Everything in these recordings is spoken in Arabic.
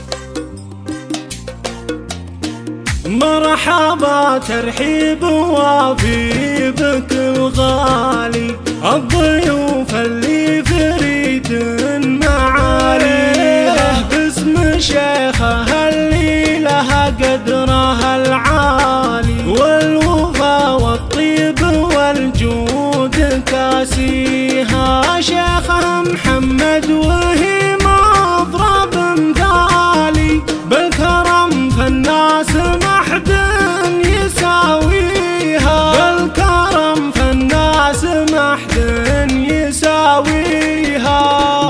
مرحبا ترحيب وافي بك الغالي، الضيوف اللي فريد معاليه، باسم شيخه اللي لها قدره العالي، والوفا والطيب والجود كاسيها، شيخه محمد وهي مضرب مثالي، بالكرم فالناس محد يساويها، بالكرم فالناس محد يساويها.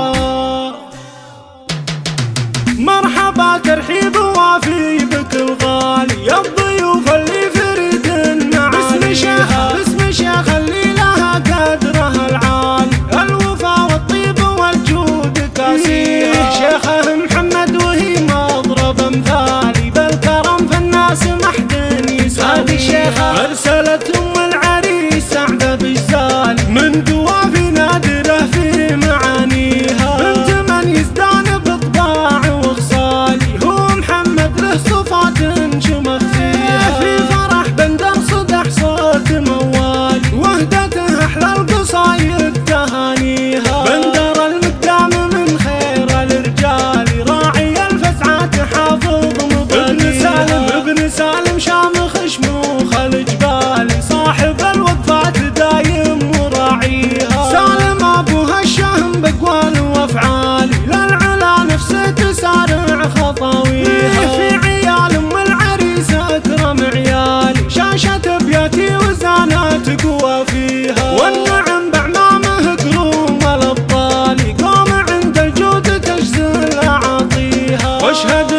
مرحبا ترحيب وافي بك الغالي، الضيوف اللي فريد معاليها، باسم شيخ اللي لها قدره العالي، الوفا والطيب والجود كاسيها، شيخه محمد وهي مضرب مثالي، بالكرم فالناس محد يساويها. ارسلت ام العريس سعده بالزالي، من دوافي نادره في معانيها، بنت من يزدان بطباع وخصالي، هو محمد له صفات شمخ فيها، في فرح بندر صدح صوت موالي، وهدته احلى القصايد تهانيها، بندر المقدام من خير الرجال، راعي الفزعات حافظ مبانيها، ابن سالم شامخ شموخ الجبال، صاحب الوقفات دايم مراعيها، سالم ابوها الشهم باقوال وافعال، للعلا نفسه تسارع خطاويها، في عيال ام العريس اكرم عيالي، شاشة بياتي وزانات قوى فيها، والنعم باعمامه قروم الابطال، قوم عند الجود تجزل اعاطيها، واشهد